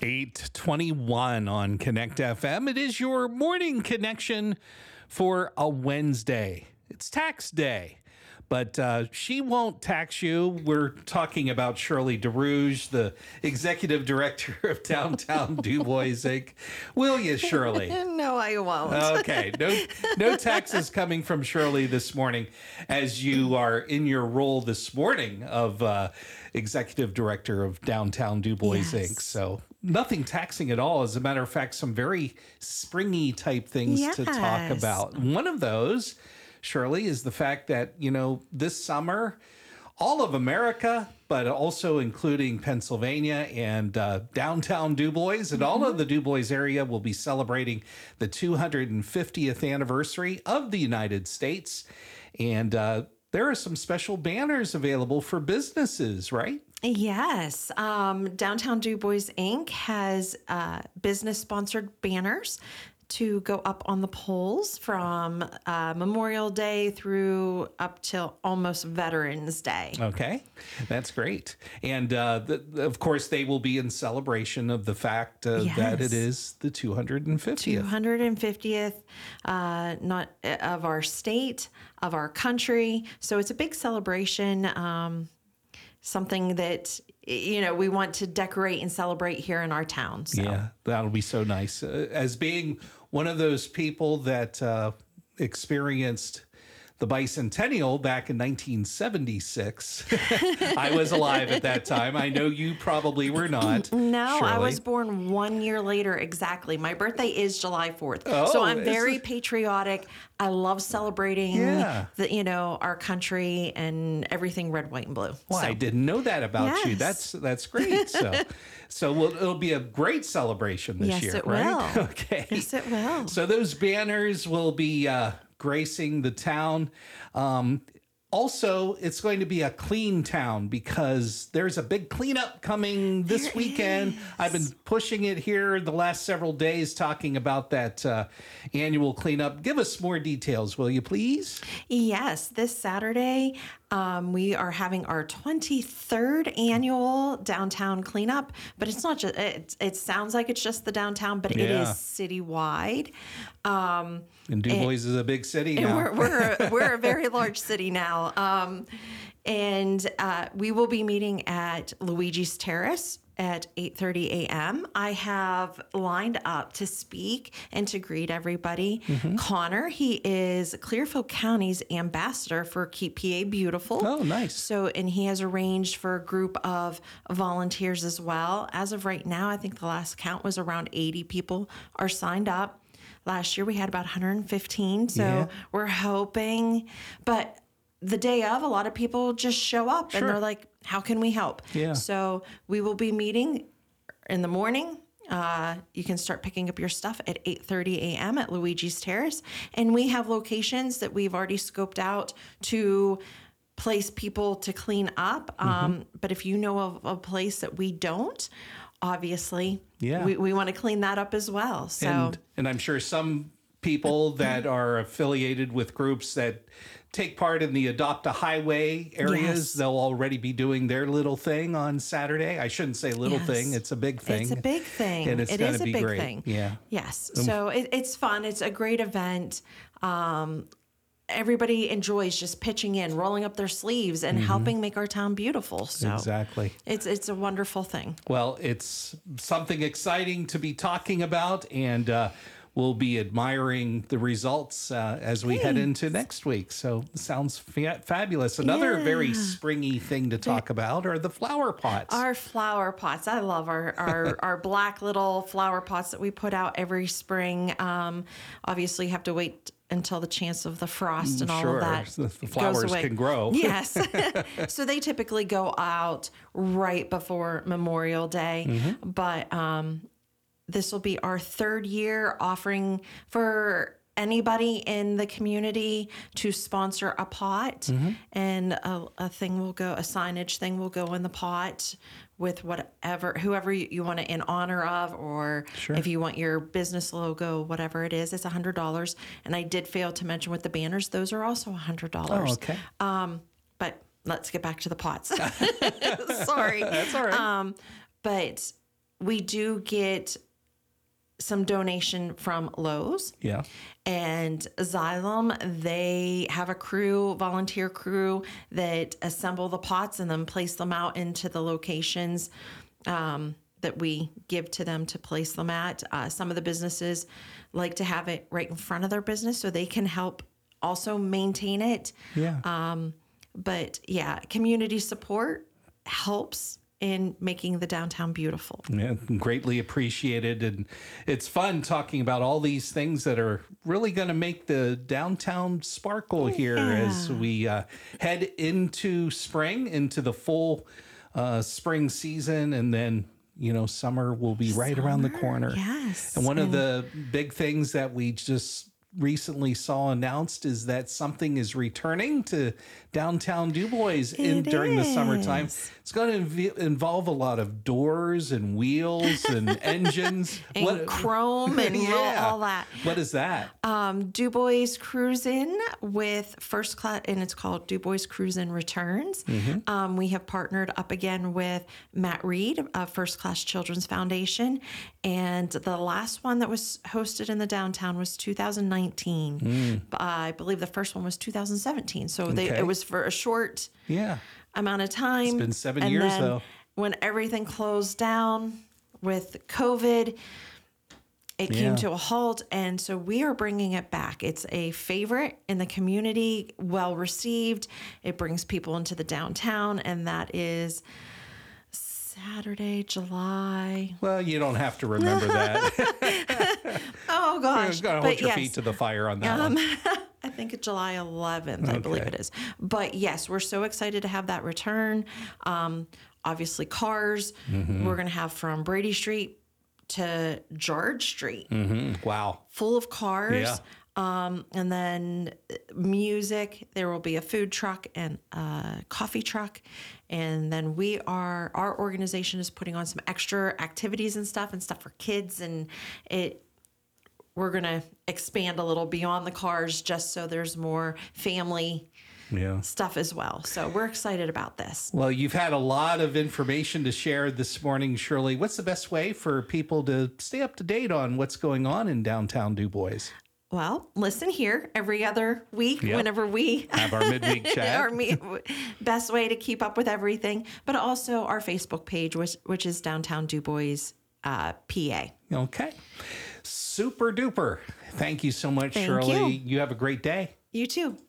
8:21 on Connect FM. It is your morning connection for a Wednesday. It's tax day, but she won't tax you. We're talking about Shirley DeRouge, the executive director of Downtown DuBois Inc. Will you, Shirley? No, I won't. Okay, no taxes coming from Shirley this morning, as you are in your role this morning of executive director of Downtown DuBois Inc. So nothing taxing at all. As a matter of fact, some very springy type things to talk about. One of those, Shirley, is the fact that, this summer, all of America, but also including Pennsylvania and downtown DuBois and all of the DuBois area will be celebrating the 250th anniversary of the United States. And there are some special banners available for businesses, right? Yes. Downtown DuBois Inc. has business-sponsored banners to go up on the poles from Memorial Day through up till almost Veterans Day. Okay, that's great. And of course, they will be in celebration of the fact that it is the 250th. 250th, not of our state, of our country. So it's a big celebration. Something that, we want to decorate and celebrate here in our town. So. Yeah, that'll be so nice. As being one of those people that experienced the bicentennial back in 1976. I was alive at that time. I know you probably were not. No, Shirley. I was born 1 year later exactly. My birthday is July 4th. Oh, so I'm very patriotic. I love celebrating our country and everything red, white, and blue. Well, I didn't know that about you. That's great. So it'll be a great celebration this year, it right? Will. Okay. Yes, it will. So those banners will be gracing the town. Also, it's going to be a clean town because there's a big cleanup coming this weekend. I've been pushing it here the last several days, talking about that annual cleanup. Give us more details, will you please? Yes, this Saturday, we are having our 23rd annual downtown cleanup, but it's not just, it sounds like it's just the downtown, but it is citywide. And DuBois is a big city now. We're a very large city now. And we will be meeting at Luigi's Terrace at 8:30 a.m. I have lined up to speak and to greet everybody. Connor, he is Clearfield County's ambassador for Keep PA Beautiful. Oh, nice. So, and he has arranged for a group of volunteers as well. As of right now, I think the last count was around 80 people are signed up. Last year we had about 115, so we're hoping. But the day of, a lot of people just show up and they're like, how can we help? Yeah. So we will be meeting in the morning. You can start picking up your stuff at 8:30 a.m. at Luigi's Terrace. And we have locations that we've already scoped out to place people to clean up. But if you know of a place that we don't, obviously, we want to clean that up as well. So, and I'm sure some people that are affiliated with groups that take part in the Adopt a Highway areas, they'll already be doing their little thing on Saturday. I shouldn't say little thing; it's a big thing. It's a big thing, and it is a big great. thing. Yeah. Yes. So it's fun. It's a great event. Everybody enjoys just pitching in, rolling up their sleeves, and helping make our town beautiful. So exactly, it's a wonderful thing. Well, it's something exciting to be talking about, and we'll be admiring the results as we head into next week. So it sounds fabulous. Another very springy thing to talk about are the flower pots. Our flower pots. I love our black little flower pots that we put out every spring. Obviously, you have to wait until the chance of the frost and all of that the flowers goes away. Can grow. Yes. So they typically go out right before Memorial Day. But this will be our third year offering for anybody in the community to sponsor a pot, and a signage thing will go in the pot with whoever you want it in honor of, or if you want your business logo, whatever it is, it's $100. And I did fail to mention with the banners, those are also $100. Oh, okay. But let's get back to the pots. Sorry. That's all right. But we do get some donation from Lowe's. Yeah. And Xylem, they have a volunteer crew that assemble the pots and then place them out into the locations that we give to them to place them at. Some of the businesses like to have it right in front of their business so they can help also maintain it. Yeah. But yeah, community support helps in making the downtown beautiful. Yeah, greatly appreciated. And it's fun talking about all these things that are really going to make the downtown sparkle here as we head into spring, into the full spring season. And then, summer will be right around the corner. Yes. And one of the big things that we just recently saw announced is that something is returning to downtown DuBois during the summertime. It's going to involve a lot of doors and wheels and engines and chrome and all that. What is that? DuBois Cruisin' with first class, and it's called DuBois Cruisin' Returns. We have partnered up again with Matt Reed of First Class Children's Foundation, and the last one that was hosted in the downtown was 2019. I believe the first one was 2017. So it was for a short amount of time. It's been 7 years though. When everything closed down with COVID, it came to a halt. And so we are bringing it back. It's a favorite in the community, well received. It brings people into the downtown, and that is Saturday, July. Well, you don't have to remember that. Oh, gosh. You've got to hold your feet to the fire on that one. I think it's July 11th, I believe it is. But yes, we're so excited to have that return. Obviously, cars. We're going to have from Brady Street to George Street. Wow. Full of cars. Yeah. And then music. There will be a food truck and a coffee truck. And then our organization is putting on some extra activities and stuff for kids. And we're going to expand a little beyond the cars just so there's more family stuff as well. So we're excited about this. Well, you've had a lot of information to share this morning, Shirley. What's the best way for people to stay up to date on what's going on in downtown DuBois? Well, listen here every other week whenever we have our midweek chat. Our best way to keep up with everything, but also our Facebook page, which is Downtown DuBois, PA. Okay. Super duper. Thank you so much, Thank Shirley. you. You have a great day. You too.